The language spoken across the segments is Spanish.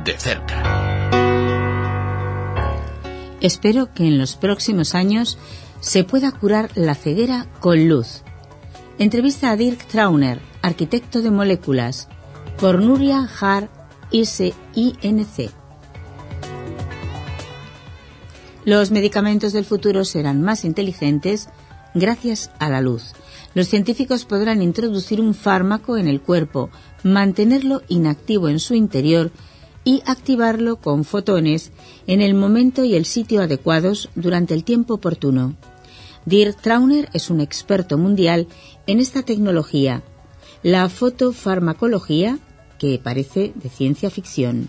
de cerca. Espero que en los próximos años se pueda curar la ceguera con luz. Entrevista a Dirk Trauner, arquitecto de moléculas, por Nuria Har INC. Los medicamentos del futuro serán más inteligentes gracias a la luz. Los científicos podrán introducir un fármaco en el cuerpo, mantenerlo inactivo en su interior y activarlo con fotones en el momento y el sitio adecuados durante el tiempo oportuno. Dirk Trauner es un experto mundial en esta tecnología, la fotofarmacología, que parece de ciencia ficción.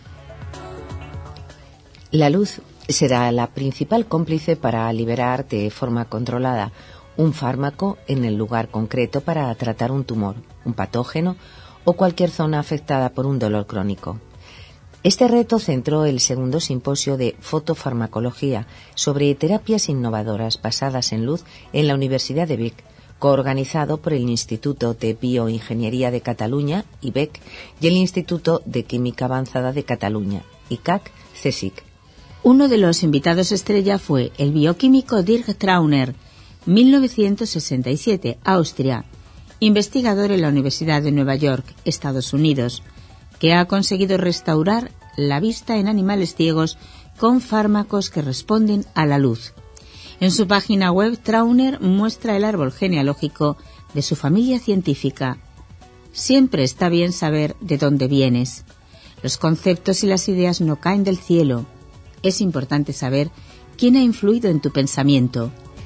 La luz será la principal cómplice para liberar de forma controlada un fármaco en el lugar concreto para tratar un tumor, un patógeno o cualquier zona afectada por un dolor crónico. Este reto centró el segundo simposio de fotofarmacología sobre terapias innovadoras basadas en luz en la Universidad de Vic, coorganizado por el Instituto de Bioingeniería de Cataluña, IBEC, y el Instituto de Química Avanzada de Cataluña, ICAC-CSIC. Uno de los invitados estrella fue el bioquímico Dirk Trauner, 1967, Austria, investigador en la Universidad de Nueva York, Estados Unidos, que ha conseguido restaurar la vista en animales ciegos con fármacos que responden a la luz. En su página web, Trauner muestra el árbol genealógico de su familia científica. Siempre está bien saber de dónde vienes. Los conceptos y las ideas no caen del cielo. Es importante saber quién ha influido en tu pensamiento.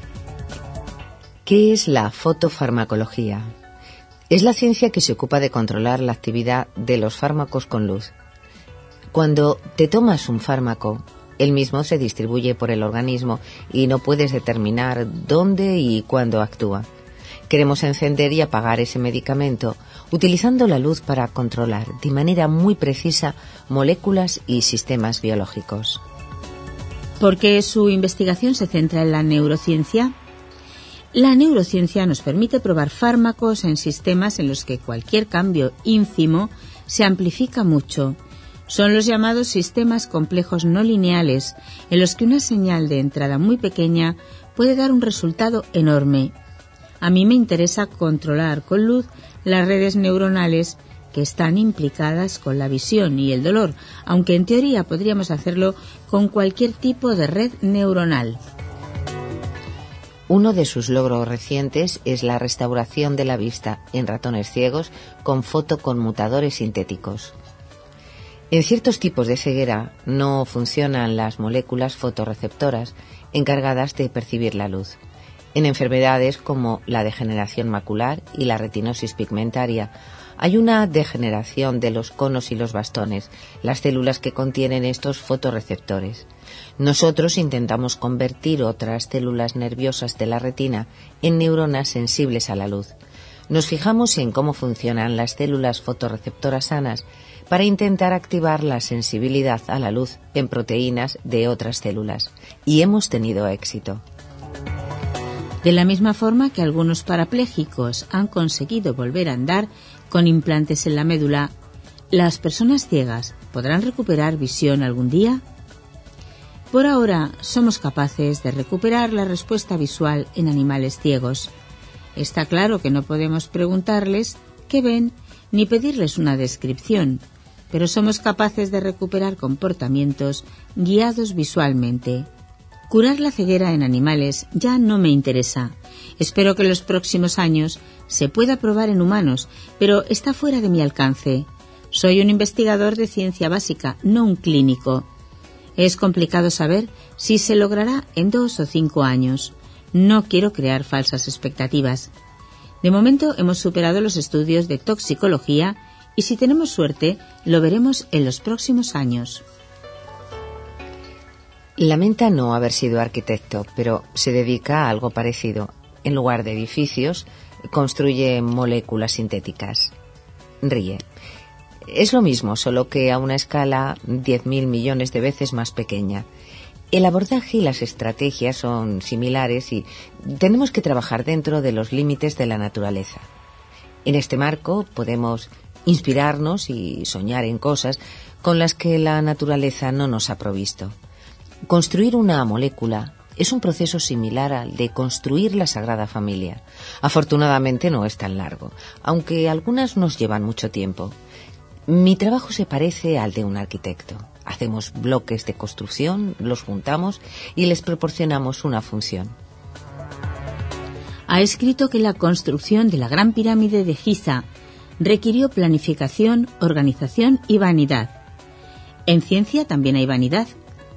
¿Qué es la fotofarmacología? Es la ciencia que se ocupa de controlar la actividad de los fármacos con luz. Cuando te tomas un fármaco, el mismo se distribuye por el organismo y no puedes determinar dónde y cuándo actúa. Queremos encender y apagar ese medicamento utilizando la luz para controlar de manera muy precisa moléculas y sistemas biológicos. ¿Por qué su investigación se centra en la neurociencia? La neurociencia nos permite probar fármacos en sistemas en los que cualquier cambio ínfimo se amplifica mucho. Son los llamados sistemas complejos no lineales, en los que una señal de entrada muy pequeña puede dar un resultado enorme. A mí me interesa controlar con luz las redes neuronales que están implicadas con la visión y el dolor, aunque en teoría podríamos hacerlo con cualquier tipo de red neuronal. Uno de sus logros recientes es la restauración de la vista en ratones ciegos con fotoconmutadores sintéticos. En ciertos tipos de ceguera no funcionan las moléculas fotorreceptoras encargadas de percibir la luz. En enfermedades como la degeneración macular y la retinosis pigmentaria, hay una degeneración de los conos y los bastones, las células que contienen estos fotorreceptores. Nosotros intentamos convertir otras células nerviosas de la retina en neuronas sensibles a la luz. Nos fijamos en cómo funcionan las células fotorreceptoras sanas para intentar activar la sensibilidad a la luz en proteínas de otras células. Y hemos tenido éxito. De la misma forma que algunos parapléjicos han conseguido volver a andar con implantes en la médula, ¿las personas ciegas podrán recuperar visión algún día? Por ahora, somos capaces de recuperar la respuesta visual en animales ciegos. Está claro que no podemos preguntarles qué ven ni pedirles una descripción, pero somos capaces de recuperar comportamientos guiados visualmente. Curar la ceguera en animales ya no me interesa. Espero que en los próximos años se pueda probar en humanos, pero está fuera de mi alcance. Soy un investigador de ciencia básica, no un clínico. Es complicado saber si se logrará en 2 o 5 años. No quiero crear falsas expectativas. De momento hemos superado los estudios de toxicología y si tenemos suerte lo veremos en los próximos años. Lamenta no haber sido arquitecto, pero se dedica a algo parecido. En lugar de edificios, construye moléculas sintéticas. Ríe. Es lo mismo, solo que a una escala 10.000 millones de veces más pequeña. El abordaje y las estrategias son similares y tenemos que trabajar dentro de los límites de la naturaleza. En este marco podemos inspirarnos y soñar en cosas con las que la naturaleza no nos ha provisto. Construir una molécula es un proceso similar al de construir la Sagrada Familia. Afortunadamente no es tan largo, aunque algunas nos llevan mucho tiempo. Mi trabajo se parece al de un arquitecto. Hacemos bloques de construcción, los juntamos y les proporcionamos una función. Ha escrito que la construcción de la Gran Pirámide de Giza requirió planificación, organización y vanidad. En ciencia también hay vanidad.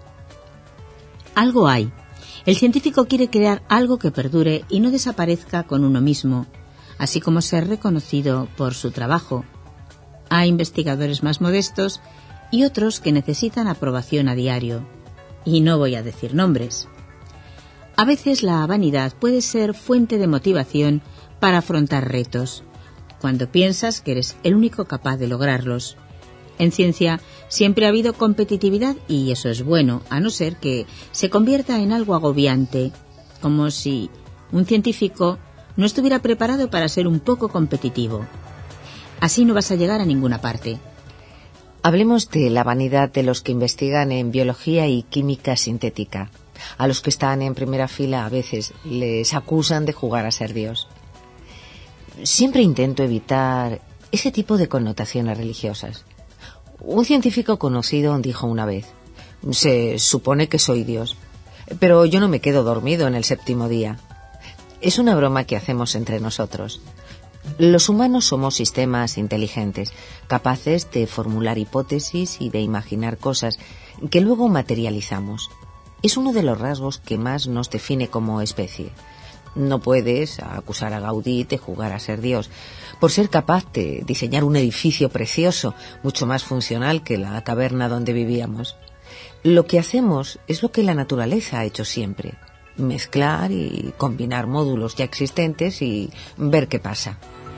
Algo hay. El científico quiere crear algo que perdure y no desaparezca con uno mismo, así como ser reconocido por su trabajo. Hay investigadores más modestos y otros que necesitan aprobación a diario. Y no voy a decir nombres. A veces la vanidad puede ser fuente de motivación para afrontar retos, cuando piensas que eres el único capaz de lograrlos. En ciencia siempre ha habido competitividad y eso es bueno, a no ser que se convierta en algo agobiante, como si un científico no estuviera preparado para ser un poco competitivo. Así no vas a llegar a ninguna parte. Hablemos de la vanidad de los que investigan en biología y química sintética. A los que están en primera fila a veces les acusan de jugar a ser Dios. Siempre intento evitar ese tipo de connotaciones religiosas. Un científico conocido dijo una vez: se supone que soy Dios, pero yo no me quedo dormido en el séptimo día. Es una broma que hacemos entre nosotros. Los humanos somos sistemas inteligentes, capaces de formular hipótesis y de imaginar cosas que luego materializamos. Es uno de los rasgos que más nos define como especie. No puedes acusar a Gaudí de jugar a ser Dios por ser capaz de diseñar un edificio precioso, mucho más funcional que la caverna donde vivíamos. Lo que hacemos es lo que la naturaleza ha hecho siempre: mezclar y combinar módulos ya existentes y ver qué pasa.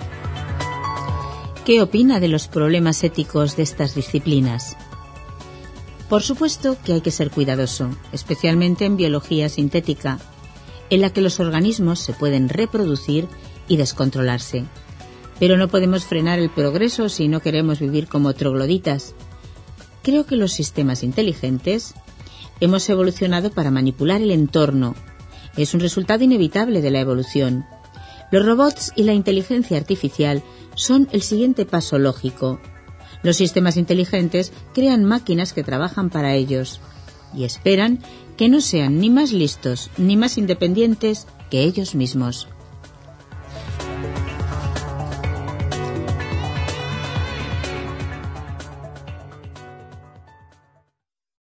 ¿Qué opina de los problemas éticos de estas disciplinas? Por supuesto que hay que ser cuidadoso, especialmente en biología sintética, en la que los organismos se pueden reproducir y descontrolarse. Pero no podemos frenar el progreso si no queremos vivir como trogloditas. Creo que los sistemas inteligentes hemos evolucionado para manipular el entorno. Es un resultado inevitable de la evolución. Los robots y la inteligencia artificial son el siguiente paso lógico. Los sistemas inteligentes crean máquinas que trabajan para ellos y esperan que no sean ni más listos ni más independientes que ellos mismos.